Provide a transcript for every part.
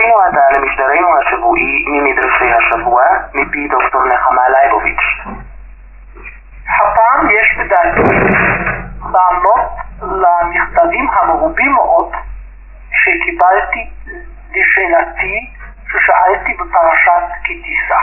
האזינו עתה למשדרנו השבועי ממדרשי השבוע מפי דוקטור נחמה ליבוביץ'. הפעם יש בדעתי לענות למכתבים המרובים מאוד שקיבלתי לשאלתי ששאלתי בפרשת כי תישא.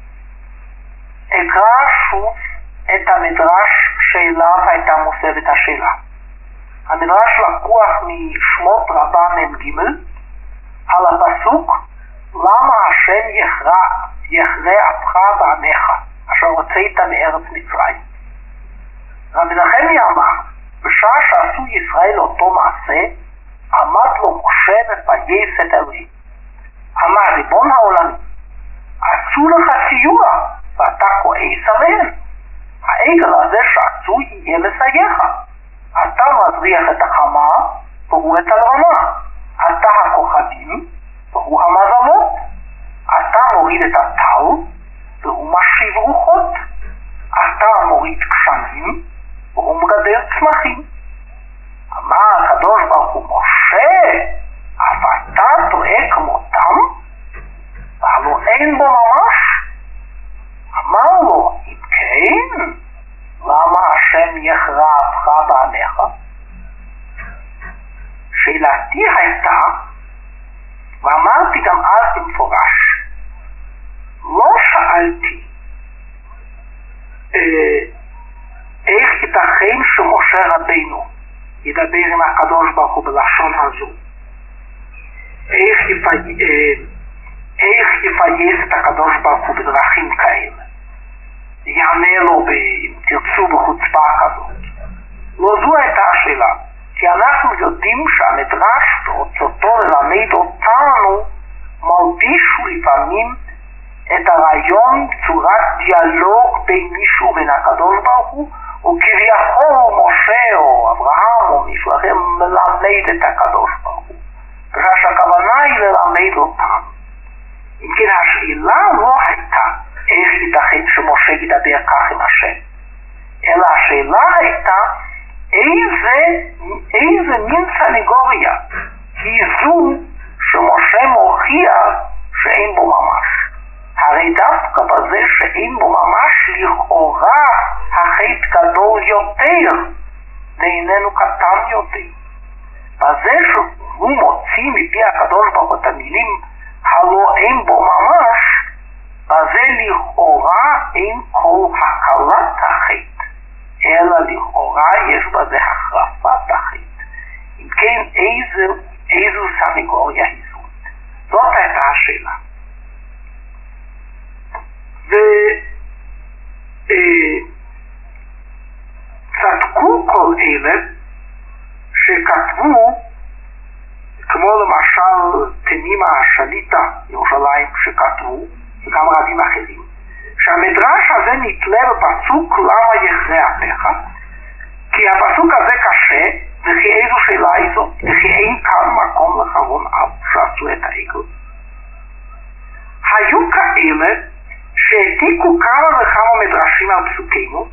אקרא שוב את המדרש שאליו הייתה מוסבת השאלה. המדרש לקוח משמות רבה מ"ג על הפסוק למה השם יחרה אפך ועמך אשר הוצאת מארץ מצרים. רבי נחמיה אמר בשעה שעשו ישראל אותו מעשה עמד לו משה ופייס את אלוהים. אמר ריבון העולמים עשו לך סיוע ואתה כועס עליהם. העגל הזה שעשו יהיה מסייך. אתה מזריח את החמה והוא את הלבנה. אתה הכוכבים והוא המזלות. אתה מוריד את הטל והוא משיב רוחות. אתה מוריד גשמים והוא מגדל צמחים. אמר הקדוש ברוך הוא משה אף אתה טועה כמותם? והלא אין בו ממש? אמר לו אם כן למה השם יחרה אפך ועמך? שאלתי הייתה ואמרתי גם אז במפורש לא שאלתי איך ייתכן שמשה רבינו ידבר עם הקדוש ברוך הוא בלשון הזו, איך יפייס את הקדוש ברוך הוא בדרכים כאלה, יענה לו אם תרצו בחוצפה כזאת. לא זו הייתה השאלה, כי אנחנו יודעים שהמדרש ברצותו ללמד אותנו מלביש לפעמים את הרעיון צורת דיאלוג בין מישהו בין הקדוש ברוך הוא וכביכול משה או אברהם או מישהו אחר מלמד את הקדוש ברוך הוא, כשהכוונה היא ללמד אותם. אם כן השאלה לא הייתה איך ייתכן שמשה ידבר כך עם השם, אלא השאלה הייתה איזה מין סנגוריה היא זו שמשה מוכיח שאין בו ממש. הרי דווקא בזה שאין בו ממש לכאורה החטא גדול יותר ואיננו קטן יותר. בזה שהוא מוציא מפי הקדוש ברוך הוא את המילים הלא אין בו ממש, בזה לכאורה אין כל הקלת החטא, אלא לכאורה יש בזה החרפת החטא. אם כן איזו סנגוריה היא זאת? זאת הייתה השאלה. וצדקו כל אלה שכתבו, כמו למשל תנימה השליטה ירושלים שכתבו, וגם רבים אחרים, שהמדרש הזה נתלה בפסוק למה יחרה אפך, כי הפסוק הזה קשה, וכי איזו שאלה היא זאת, וכי אין כאן מקום לחרון אב שעשו את העגל. היו כאלה שהעתיקו כמה וכמה מדרשים על פסוקינו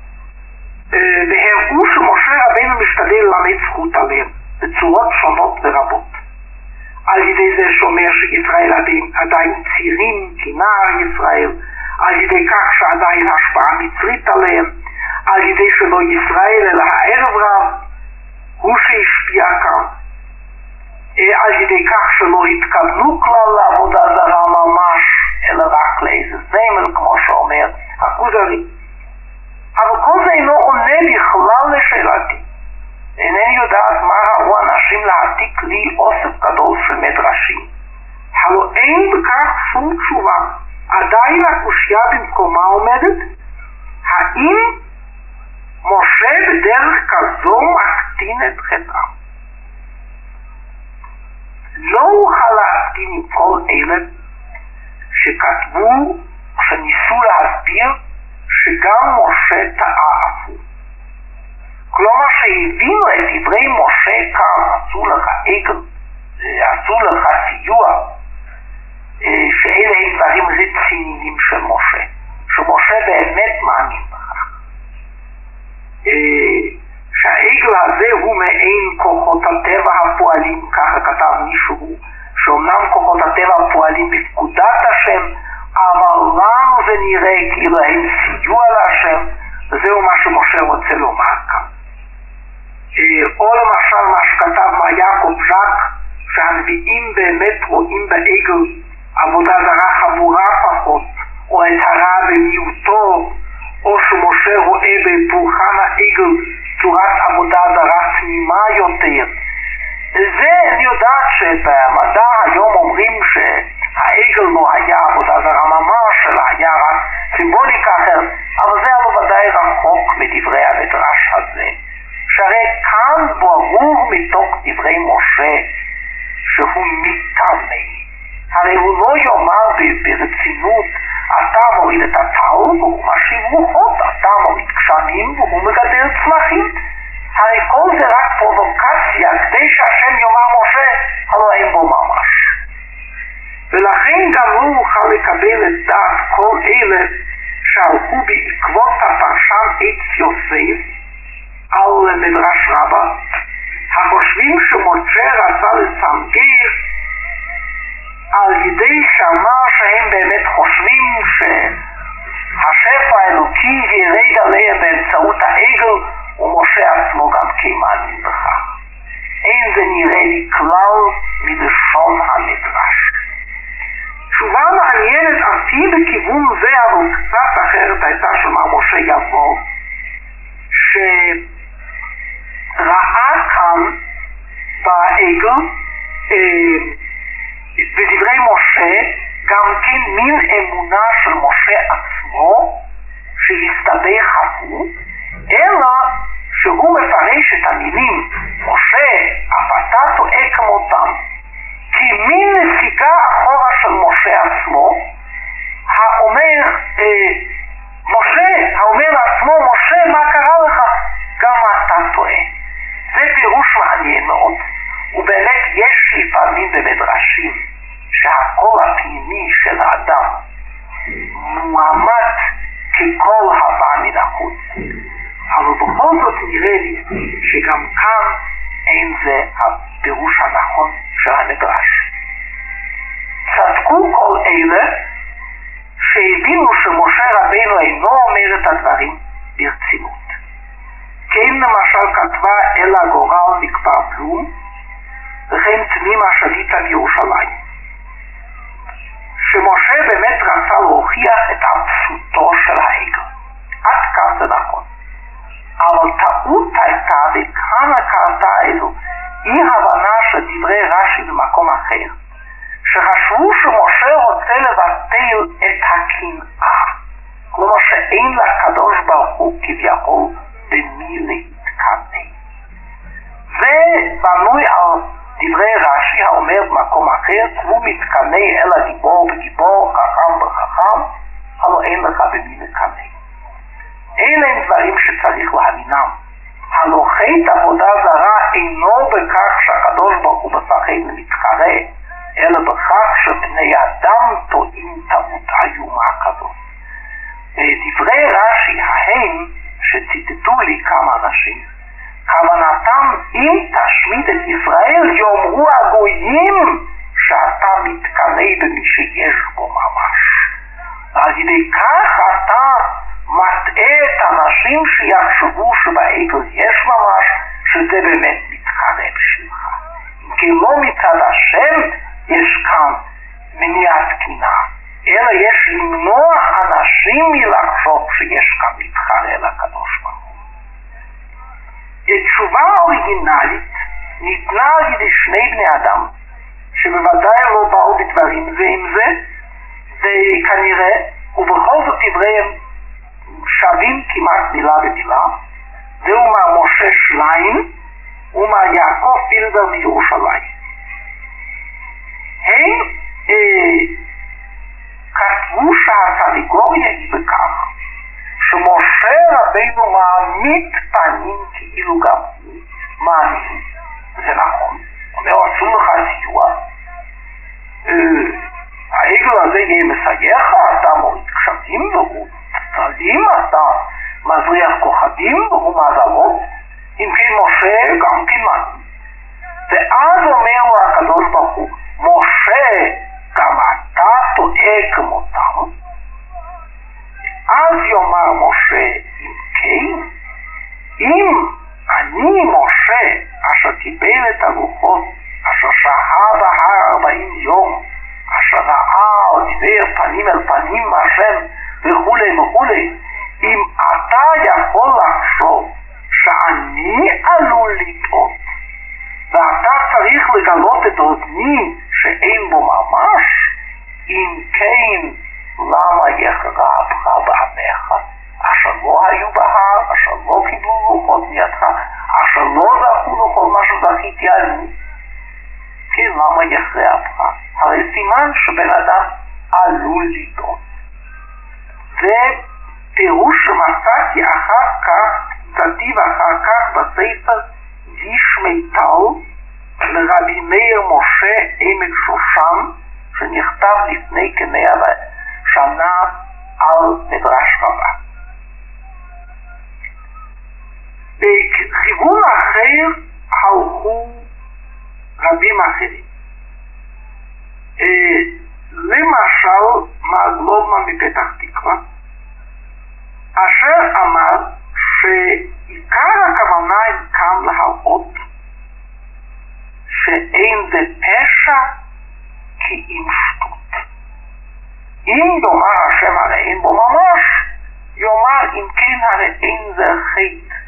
והראו שמשה רבינו משתדל ללמד זכות עליהם בצורות שונות ורבות, על ידי זה שאומר שישראל עדיין צעירים כנער ישראל, על ידי כך שעדיין השפעה מצרית עליהם, על ידי שלא ישראל אלא הערב רב הוא שהשפיע כאן, על ידי כך שלא התכוונו כלל לעבודה זרה ממש אלא רק לאיזה זמל כמו שאומר הכוזרי. אבל כל זה אינו עונה בכלל לשאלתי. אינני יודעת מה ראו אנשים להעתיק לי אוסף גדול של מדרשים. הלא אין בכך שום תשובה. עדיין הקושיה במקומה עומדת. האם משה בדרך כזו מקטין את חטאם? לא אוכל להסכים עם כל אלה שכתבו, שניסו להסביר שגם משה טעה אף הוא. כלומר שהבינו את דברי משה כאן, עשו לך עגל, עשו לך סיוע, שאלה הם דברים רציניים של משה, שמשה באמת מאמין בכך. שהעגל הזה הוא מעין כוחות הטבע הפועלים, ככה כתב מישהו, שאומנם כוחות הטבע זה נראה כאילו הם סיוע להשם, וזהו מה שמשה רוצה לומר כאן. או למשל מה שכתב מר יעקב ז'ק, שהנביאים באמת רואים בעגל עבודה זרה חמורה פחות, או את הרע במיעוטו, או שמשה רואה בפולחן העגל צורת עבודה זרה תמימה יותר. זה אני יודעת שבמדע היום אומרים שהעגל לא היה עבודה זרה ממש, אלא היה רק סימבוליקה אחרת, אבל זה אבל ודאי רחוק מדברי המדרש הזה. שהרי כאן ברור מתוך דברי משה שהוא מתאמה. הרי הוא לא יאמר ברצינות, אתה מוריד את הטל והוא משיב רוחות, אתה מוריד גשמים והוא מגדל צמחים. הרי כל זה רק פרובוקציה כדי שהשם יאמר משה, הלא אין בו ממש. ולכן גם הוא יוכל לקבל את דעת כל אלה שהלכו בעקבות הפרשן עץ יוסף על מדרש רבה, החושבים שמשה רצה לסנגר על ידי שאמר שהם באמת חושבים שהשפע האלוקי ירד עליהם באמצעות העגל, ומשה עצמו גם כמאמין בכך. אין זה נראה לי כלל מלשון המדרש. תשובה מעניינת אף היא בכיוון זה, אבל קצת אחרת הייתה של מר משה יבוא, שראה כאן בעגל בדברי משה גם כן מין אמונה של משה עצמו שהסתבך הוא, אלא שהוא מפרש את המילים משה אף אתה טועה כמותם כמין נסיגה אחורה של משה עצמו, האומר לעצמו משה מה קרה לך? גם אתה טועה. זה פירוש מעניין מאוד, ובאמת יש לפעמים במדרשים שהקול הפנימי של האדם מועמד כקול הבא מן החוץ, אבל בכל זאת נראה לי שגם כאן אין זה הפירוש הנכון של המדרש. צדקו כל אלה שהבינו שמשה רבינו אינו אומר את הדברים ברצינות. כן למשל כתבה אלה גורל מכפר בלום, וכן תמימה שליטה מירושלים, שמשה באמת רצה להוכיח את הפשוטו של העגל. עד כאן זה נכון. אבל טעות הייתה, וכאן קרתה איזו אי הבנה של דברי רש"י במקום אחר, שחשבו שמשה רוצה לבטל את הקנאה, כלומר שאין לקדוש ברוך הוא כביכול במי להתקנא. זה בנוי על דברי רש"י האומר במקום אחר, הוא מתקנא אלא גיבור בגיבור, חכם בחכם, הלא אין לך במי לקנא. אלה הם דברים שצריך להבינם. הלא חטא עבודה זרה אינו בכך שהקדוש ברוך הוא מפחד ומתחרה, אלא בכך שבני אדם טועים טעות איומה כזאת. דברי רש"י ההם שציטטו לי כמה אנשים, כוונתם אם תשמיד את ישראל יאמרו הגויים שאתה מתקנא במי שיש בו ממש. על ידי כך אתה מטעה את האנשים שיחשבו שבעגל יש ממש, שזה באמת מתחרה בשבילך. כי לא מצד השם יש כאן מניעת קנאה, אלא יש למנוע אנשים מלחשוב שיש כאן מתחרה לקדוש ברוך הוא. התשובה האוריגינלית ניתנה על ידי שני בני אדם, שבוודאי לא באו בדברים זה עם זה, וכנראה, ובכל זאת דבריהם שווים כמעט מילה במילה, זהו מר משה שליין ומר יעקב פילבר מירושלים. הם כתבו שהקטגוריה היא בכך שמשה רבינו מעמיד פנים כאילו גם הוא מאמין. זה נכון, אומר עשו לך סיוע, העגל הזה יהיה מסייך, אתה מוריד גשמים והוא צללים, אתה מזריח כוכבים והוא מזלות, אם כן משה גם כן מאמין. ואז אומר לו הקדוש ברוך הוא, משה גם אתה טועה כמותם, יום, אשר ראה או דיבר פנים אל פנים מהשם וכולי וכולי, אם אתה יכול לחשוב שאני עלול לטעות, ואתה צריך לגלות את אוזני שאין בו ממש, אם כן, למה יחרבך בעמך, אשר לא היו בהר, אשר לא קיבלו לוחות מידך, אשר לא זכו לכל מה שזכיתי אני? כן, למה יחרבך? הרי סימן שבן אדם עלול לטעות. זה פירוש שמצאתי אחר כך, כתיב אחר כך בספר ישמי טל לרבי מאיר משה עמק שושן, שנכתב לפני כ100 שנה על מדרש רבה. בכיוון אחר הלכו רבים אחרים. למשל מהגלובמן מפתח תקווה, אשר אמר שעיקר הכוונה כאן להראות שאין זה פשע כי אם שטות. אם יאמר השם הרי אין בו ממש, יאמר אם כן הרי אין זה חטא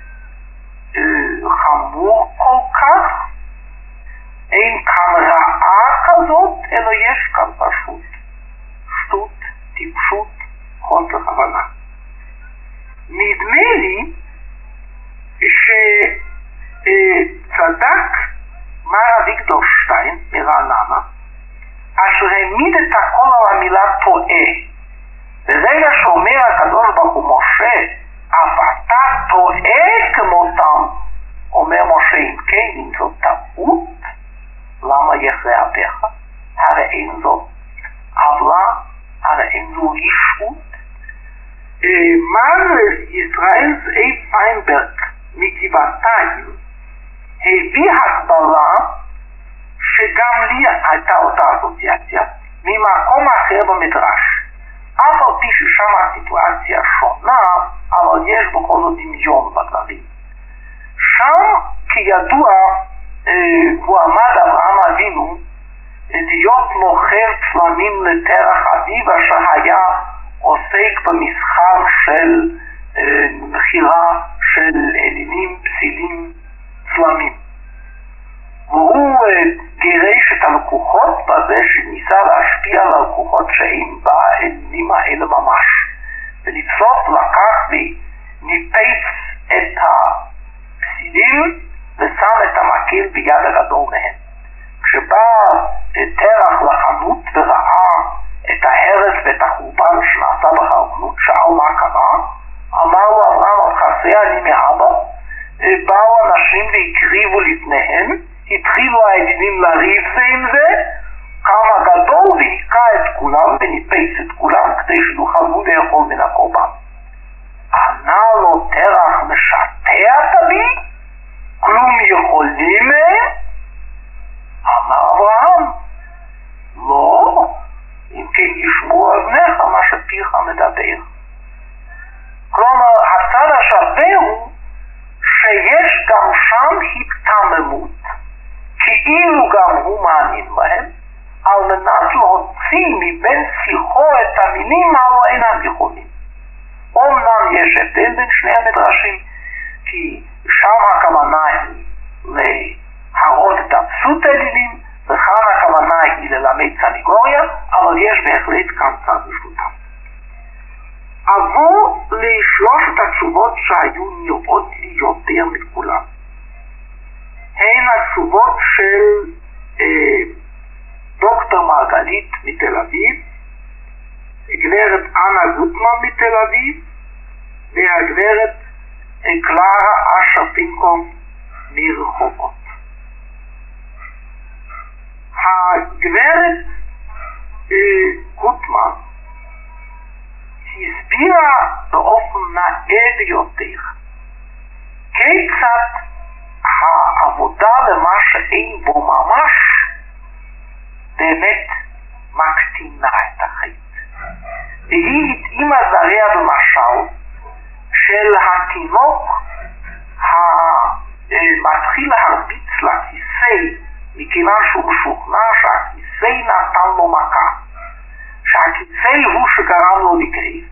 חמור כל כך, אין כאן רעה כזאת, אלא יש כאן פשוט שטות, טיפשות, חוסר הבנה. נדמה לי שצדק מר אביגדור שטיין מרעננה, אשר העמיד את הכל על המילה טועה. ברגע שאומר הקדוש ברוך הוא משה, אף אתה טועה כמותם, אומר משה, אם כן, אם זאת טעות, למה יחרבך? הרי אין זאת עוולה, הרי אין זו רשעות. מר ישראל זאב פיינברג מגבעתיים הביא הקבלה שגם לי הייתה אותה אסוציאציה ממקום אחר במדרש, אף על פי ששם הסיטואציה שונה, אבל יש בכל זאת דמיון בדברים. שם כידוע הוא עמד אברהם אבינו להיות מוכר צלמים לתרח אביו, אשר היה עוסק במסחר של מחירה של אלילים, פסילים, צלמים. והוא גירש את הלקוחות בזה שניסה להשפיע על הלקוחות שאין באלילים האלה ממש. ולבסוף לקח וניפץ את הפסילים ושם את המקל ביד הגדול מהם. כשבא תרח לחנות וראה את ההרס ואת החורבן שנעשה בחרבנות, שאל מה קרה? אמר לו אברהם, עוד חסה אני מאבא. באו אנשים והקריבו לפניהם, התחילו האלילים לריב זה עם זה, קם הגדול והיכה את כולם וניפץ את כולם כדי שנוכל לאכול מן הקורבן. ענה לו תרח, משתע אתה בי? כלום יכולים מהם? אמר אברהם, לא, אם כן ישמעו אבניך מה שפיך מדבר. כלומר, הצד השווה הוא שיש גם שם התעממות, כאילו גם הוא מאמין בהם, על מנת להוציא מבין שיחו את המילים הלא אינם יכולים. אומנם יש הבדל בין שני המדרשים, כי שם הכוונה היא להראות את הפסות האלילים, וכאן הכוונה היא ללמד סניגוריה, אבל יש בהחלט כאן צד משותף. עבור לשלושת התשובות שהיו נראות לי יותר מכולם. הן התשובות של דוקטור מרגלית מתל אביב, גברת אנה גוטמן מתל אביב, והגברת קלרה אשר פינקום מרחובות. הגברת גוטמן הסבירה באופן נאה ביותר כיצד העבודה למה שאין בו ממש באמת מקטינה את החטא. והיא התאימה זריה במשל של התינוק המתחיל להרביץ לכיסא מכיוון שהוא משוכנע שהכיסא נתן לו מכה, שהקיצי הוא שגרם לו לכעס.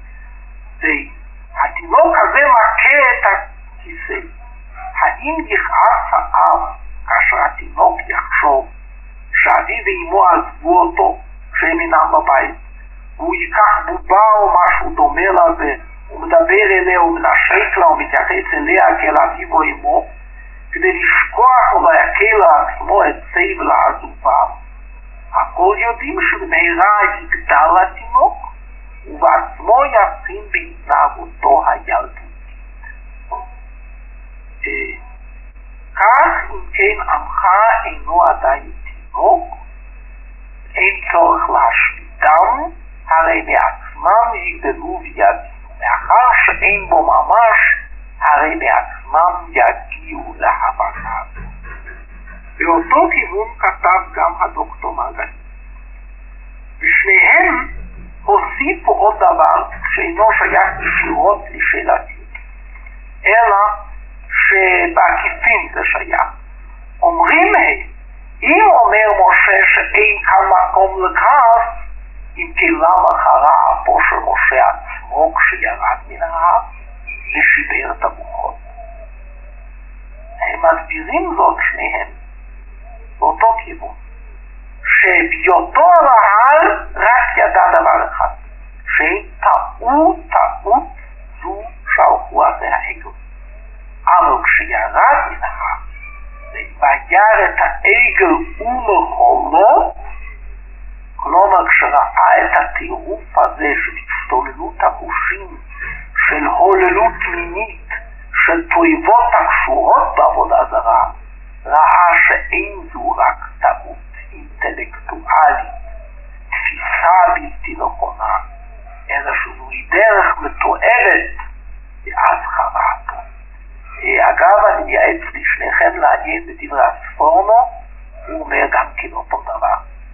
התינוק הזה מכה את הכיסא. האם יכעס האב כאשר התינוק יחשוב שאביו ואמו עזבו אותו כשהם אינם בבית, והוא ייקח בובה או משהו דומה לזה, הוא מדבר אליה, הוא מנשק לה, הוא מתייחס אליה כאל אביו או אמו, כדי לשכוח או להקל לעצמו את סבל העזובה? הכל יודעים שבמהרה יגדל התינוק ובעצמו יבחין בהתנהגותו הילדותית. כך אם כן עמך אינו עדיין תינוק, אין צורך להשמידם, הרי מעצמם יגדלו ויבינו. מאחר שאין בו ממש, הרי מעצמם יגיעו להבנה. באותו כיוון כתב גם הדוקטור מרגלית. ושניהם הוסיפו עוד דבר שאינו שייך ישירות לשאלתי, אלא שבעקיפין זה שייך. אומרים אם אומר משה שאין כאן מקום לכעס, אם כי למה חרה אפו של משה עצמו כשירד מן ההר ושיבר את הרוחות? הם מסבירים זאת שניהם באותו כיוון, שבהיותו על ההר רק ידע דבר אחד, שטעות זו שלחו על זה העגל. אבל כשירד מן ההר וירא את העגל ומחולו, כלומר כשראה את הטירוף הזה של השתוללות הגושים, של הוללות מינית, של תועבות הקשורות בעבודה זרה, ראה שאין זו רק טעות אינטלקטואלית, תפיסה בלתי נכונה, אלא שזוהי דרך מתועדת, ואז חרטו. אגב, אני מייעץ לשניכם לעניין בדברי הספורנו, הוא אומר גם כן אותו דבר,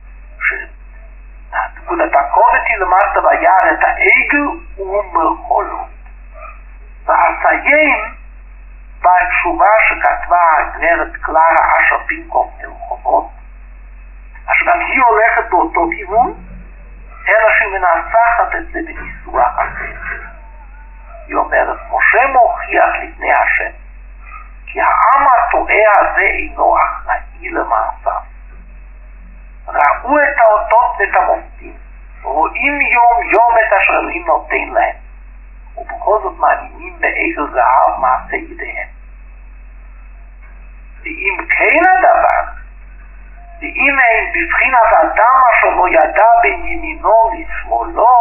שנקודת הכובד למטה וירא את העגל ומחולו. ואציין בתשובה שכתבה הגברת קלרה אשר פינקוף מרחובות, אשר גם היא הולכת באותו כיוון, אלא שהיא מנסחת את זה בניסוח אחר. היא אומרת, משה מוכיח לפני השם, כי העם הטועה הזה אינו אחראי למעשיו. ראו את האותות ואת המופתים, רואים יום יום את אשר אלוהים נותן להם, ובכל זאת מאמינים בעגל זהב מעשה ידיהם. ואם כן הדבר, ואם הם בבחינת אדם אשר לא ידע בין ימינו לשמאלו,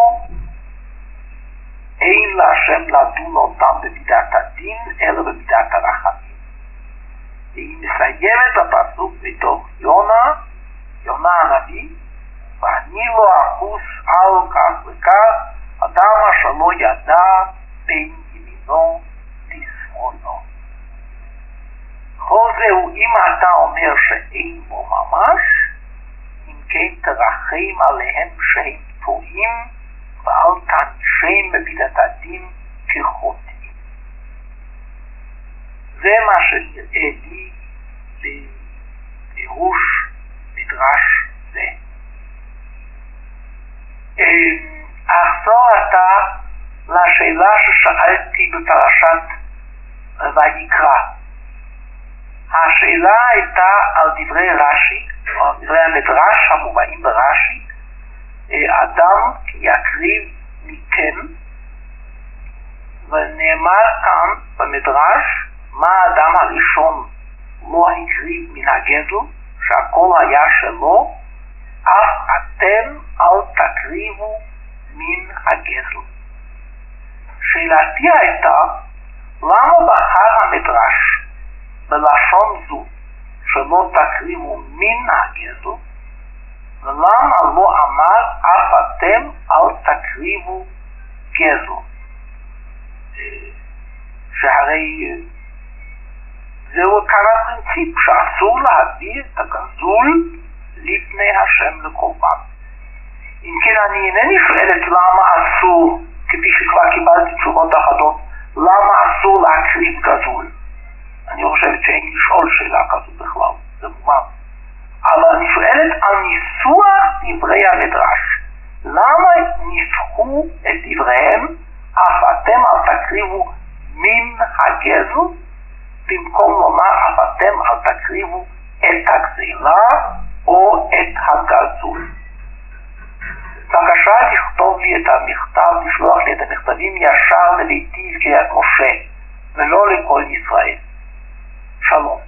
אין להשם לדון אותם במידת הדין, אלא במידת הרחמים. והיא מסיימת בפסוק מתוך יונה הנביא, ואני לא אחוס על כך וכך, אדם אשר לא ידע בין ימינו לשמאלו. כל זהו אם אתה אומר שאין בו ממש, אם כן תרחם עליהם שהם טועים, ואל תענישם במידת הדין כחוטאים. זה מה שנראה לי בפירוש מדרש זה. אחזור עתה לשאלה ששאלתי בפרשת ויקרא. השאלה הייתה על דברי רש"י, או דברי המדרש המובאים ברש"י, אדם יקריב מכם, ונאמר כאן במדרש מה האדם הראשון לא הקריב מן הגזל, שהכל היה שלו, אף אתם אל תקריבו מן הגזל. שאלתי הייתה, למה בחר המדרש בלשון זו שלא תקריבו מן הגזל, ולמה לא אמר אף אתם אל תקריבו גזל? שהרי זהו כאן הפרינציפ שאסור להביא את הגזול לפני השם לקורבן. אם כן, אני אינני שואלת למה אסור, כפי שכבר קיבלתי תשובות אחדות, למה אסור להקריב גזול. אני חושבת שאין לשאול שאלה כזו בכלל, זה מובן. אבל אני אני שואלת על ניסוח דברי המדרש. למה ניסחו את דבריהם, אף אתם אל תקריבו מן הגזל, במקום לומר אף אתם אל תקריבו את הגזלה או את הגזול. בבקשה לכתוב לי את המכתב, לשלוח לי את המכתבים ישר לביתי קריית משה, ולא לכל ישראל. שלום.